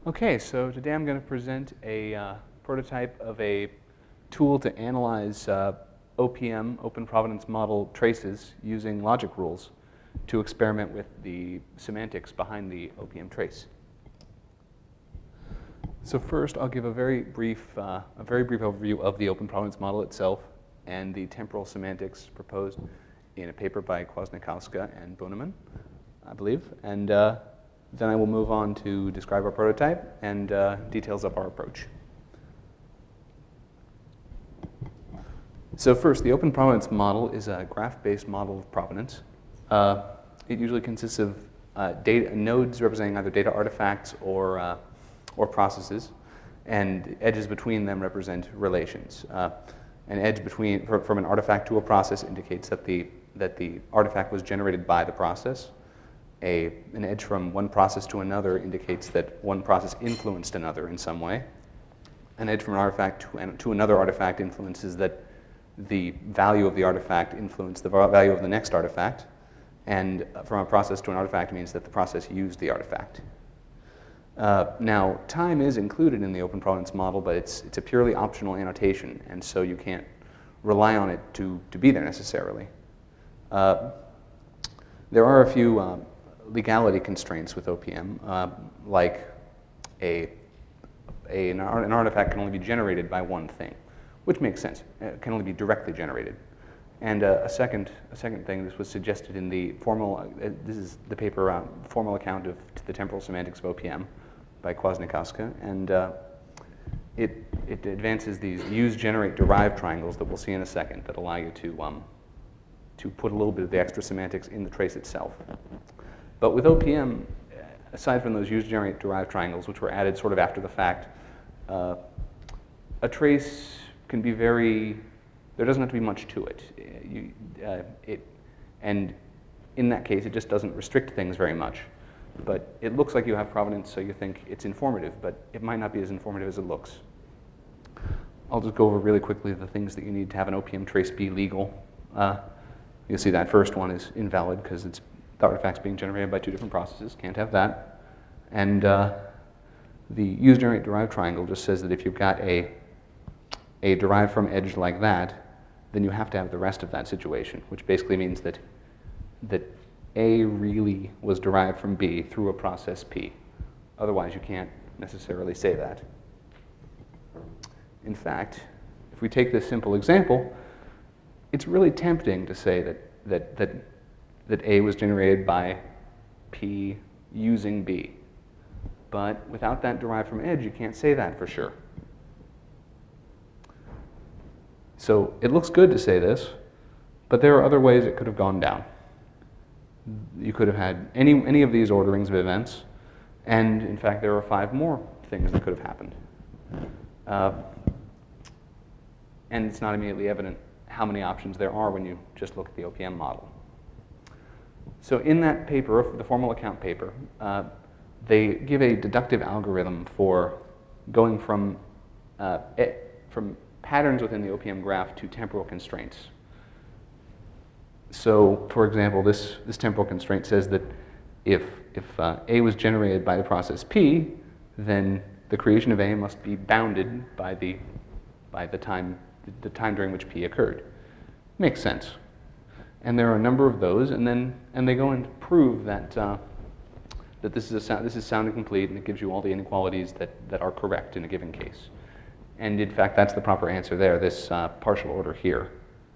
Okay, so today I'm going to present a prototype of a tool to analyze OPM, Open Provenance Model traces, using logic rules to experiment with the semantics behind the OPM trace. So first, I'll give a very brief overview of the Open Provenance Model itself and the temporal semantics proposed in a paper by Kwasniewska and Buneman, I believe. And then I will move on to describe our prototype and details of our approach. So first, the Open Provenance Model is a graph-based model of provenance. It usually consists of nodes representing either data artifacts or processes, and edges between them represent relations. An edge from an artifact to a process indicates that the artifact was generated by the process. An edge from one process to another indicates that one process influenced another in some way. An edge from an artifact to another artifact influences that the value of the artifact influenced the value of the next artifact. And from a process to an artifact means that the process used the artifact. Now, time is included in the Open Provenance Model, but it's a purely optional annotation, and so you can't rely on it to be there necessarily. There are a few legality constraints with OPM, like an artifact can only be generated by one thing, which makes sense. It can only be directly generated. And a second thing, this was suggested in the formal, this is the paper, formal account of the temporal semantics of OPM by Kwasniewska, and it advances these use, generate, derive triangles that we'll see in a second that allow you to put a little bit of the extra semantics in the trace itself. But with OPM, aside from those use, generate, derive triangles, which were added sort of after the fact, a trace can be there doesn't have to be much to it. And in that case, it just doesn't restrict things very much. But it looks like you have provenance, so you think it's informative, but it might not be as informative as it looks. I'll just go over really quickly the things that you need to have an OPM trace be legal. You'll see that first one is invalid because the artifact's being generated by two different processes. Can't have that. And the use, generate, derive triangle just says that if you've got a derived from edge like that, then you have to have the rest of that situation, which basically means that A really was derived from B through a process P. Otherwise, you can't necessarily say that. In fact, if we take this simple example, it's really tempting to say that A was generated by P using B. But without that derived from edge, you can't say that for sure. So it looks good to say this, but there are other ways it could have gone down. You could have had any of these orderings of events, and in fact, there are 5 more things that could have happened. And it's not immediately evident how many options there are when you just look at the OPM model. So in that paper, the formal account paper, they give a deductive algorithm for going from patterns within the OPM graph to temporal constraints. So, for example, this temporal constraint says that if A was generated by the process P, then the creation of A must be bounded by the time during which P occurred. Makes sense. And there are a number of those, and they go and prove that this is sound and complete, and it gives you all the inequalities that are correct in a given case. And in fact, that's the proper answer there, this partial order here.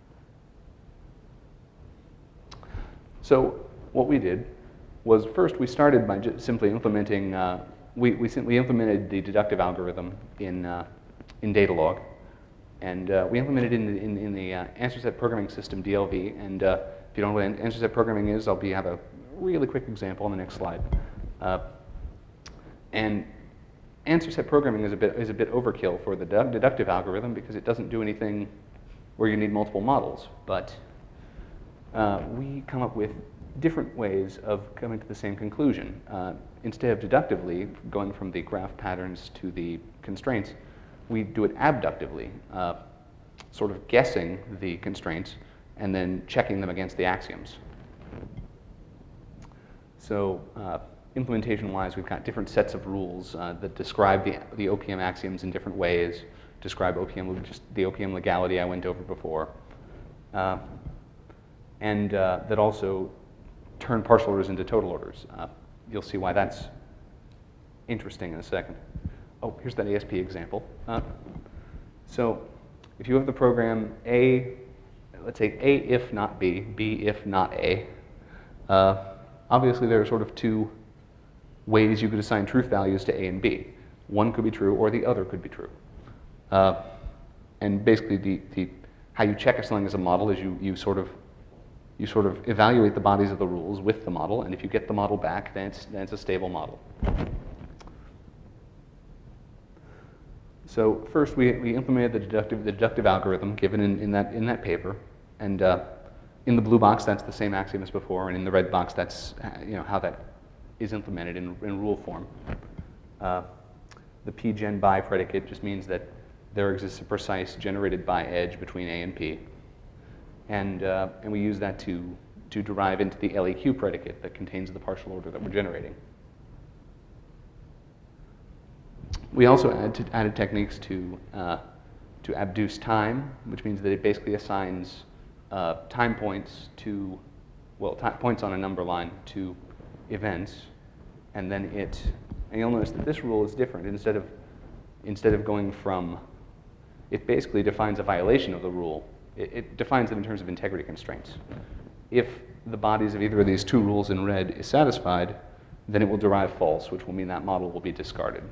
So what we did was first we started by just simply implementing, we implemented the deductive algorithm in Datalog. And we implemented it in the answer set programming system, DLV. And if you don't know what answer set programming is, I'll have a really quick example on the next slide. And answer set programming is a bit overkill for the deductive algorithm because it doesn't do anything where you need multiple models. But we come up with different ways of coming to the same conclusion. Instead of deductively going from the graph patterns to the constraints, we do it abductively, sort of guessing the constraints and then checking them against the axioms. So implementation-wise, we've got different sets of rules that describe the OPM axioms in different ways, describe just the OPM legality I went over before, and that also turn partial orders into total orders. You'll see why that's interesting in a second. Oh, here's that ASP example. So if you have the program A, let's say A if not B, B if not A, obviously there are sort of two ways you could assign truth values to A and B. One could be true or the other could be true. And basically how you check something as a model is you sort of evaluate the bodies of the rules with the model, and if you get the model back, then it's a stable model. So first, we implemented the deductive algorithm given in that paper, and in the blue box, that's the same axiom as before, and in the red box, that's how that is implemented in rule form. The p-gen by predicate just means that there exists a precise generated by edge between A and P, and we use that to derive into the LEQ predicate that contains the partial order that we're generating. We also added techniques to abduce time, which means that it basically assigns time points to, points on a number line to events, and then and you'll notice that this rule is different. Instead of going from, it basically defines a violation of the rule. It defines it in terms of integrity constraints. If the bodies of either of these two rules in red is satisfied, then it will derive false, which will mean that model will be discarded.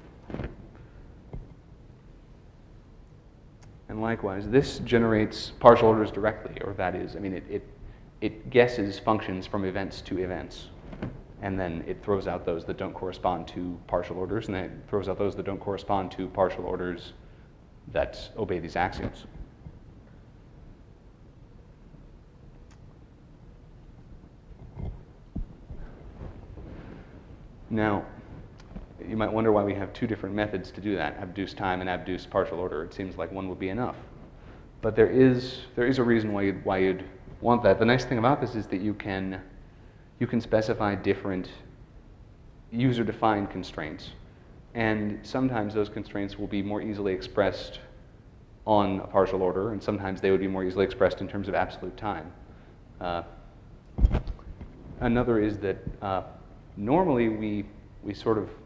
And likewise, this generates partial orders directly, or that is, it guesses functions from events to events, and then it throws out those that don't correspond to partial orders, and then it throws out those that don't correspond to partial orders that obey these axioms. Now, you might wonder why we have two different methods to do that, abduce time and abduce partial order. It seems like one would be enough. But there is a reason why you'd want that. The nice thing about this is that you can specify different user-defined constraints. And sometimes those constraints will be more easily expressed on a partial order, and sometimes they would be more easily expressed in terms of absolute time. Another is that normally we sort of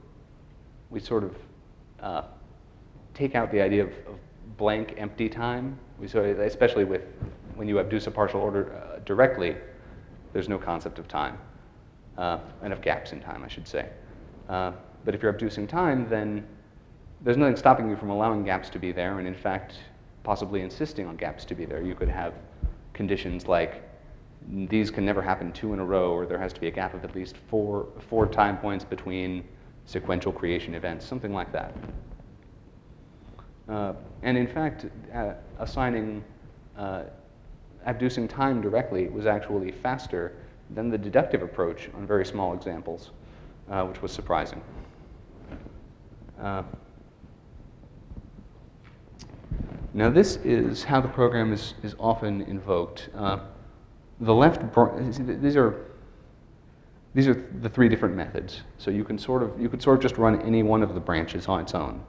take out the idea of blank, empty time. Especially when you abduce a partial order directly, there's no concept of time, and of gaps in time, I should say. But if you're abducing time, then there's nothing stopping you from allowing gaps to be there, and in fact, possibly insisting on gaps to be there. You could have conditions like these can never happen two in a row, or there has to be a gap of at least four time points between sequential creation events, something like that. And in fact, abducing time directly was actually faster than the deductive approach on very small examples, which was surprising. Now this is how the program is often invoked. The left, these are the three different methods. So you could sort of just run any one of the branches on its own.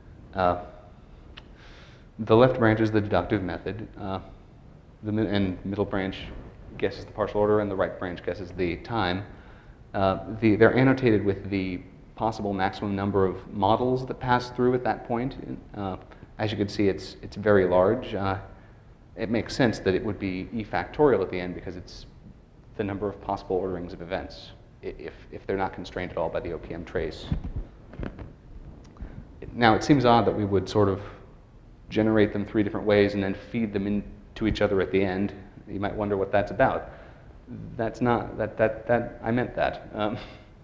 The left branch is the deductive method. And middle branch guesses the partial order, and the right branch guesses the time. They're annotated with the possible maximum number of models that pass through at that point. As you can see, it's very large. It makes sense that it would be e factorial at the end because it's the number of possible orderings of events if they're not constrained at all by the OPM trace. Now, it seems odd that we would sort of generate them three different ways and then feed them into each other at the end. You might wonder what that's about. That's not, I meant that.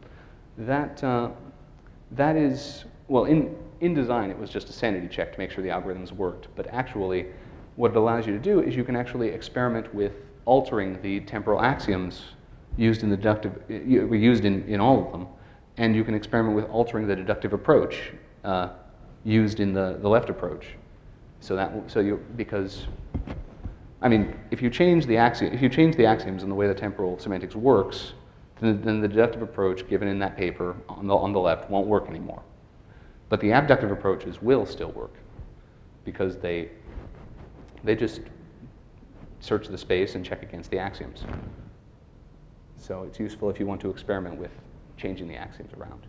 That is, well, in design, it was just a sanity check to make sure the algorithms worked. But actually, what it allows you to do is you can actually experiment with altering the temporal axioms used in the deductive, used in all of them, and you can experiment with altering the deductive approach used in the left approach. Because, I mean, if you change the axioms and the way the temporal semantics works, then the deductive approach given in that paper on the left won't work anymore. But the abductive approaches will still work because they just search the space and check against the axioms. So it's useful if you want to experiment with changing the axioms around.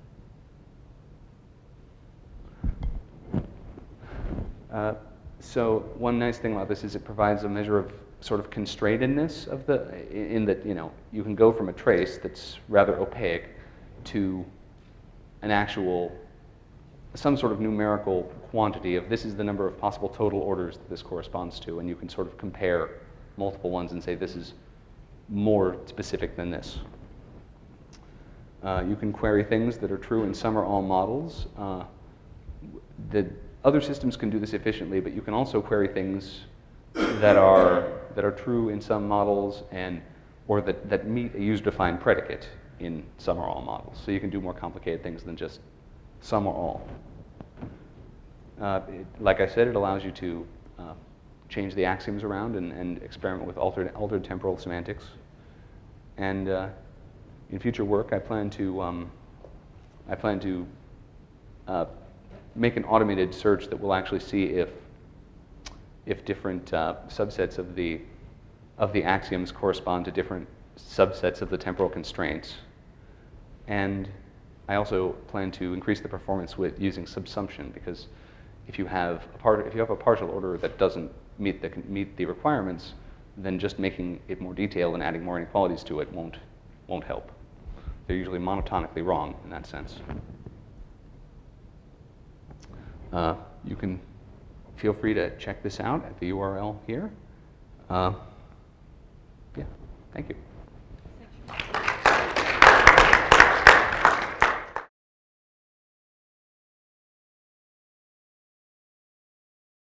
So one nice thing about this is it provides a measure of sort of constrainedness of in that, you can go from a trace that's rather opaque to an actual, some sort of numerical quantity of this is the number of possible total orders that this corresponds to, and you can sort of compare multiple ones and say this is more specific than this. You can query things that are true in some or all models. The other systems can do this efficiently, but you can also query things that are true in some models or that meet a user-defined predicate in some or all models. So you can do more complicated things than just some or all. Like I said, it allows you to change the axioms around and experiment with altered temporal semantics. And in future work, I plan to make an automated search that will actually see if different subsets of the axioms correspond to different subsets of the temporal constraints. And I also plan to increase the performance with using subsumption, because if you have a partial order that doesn't meet the requirements, then just making it more detailed and adding more inequalities to it won't help. They're usually monotonically wrong in that sense. You can feel free to check this out at the URL here. Yeah, thank you.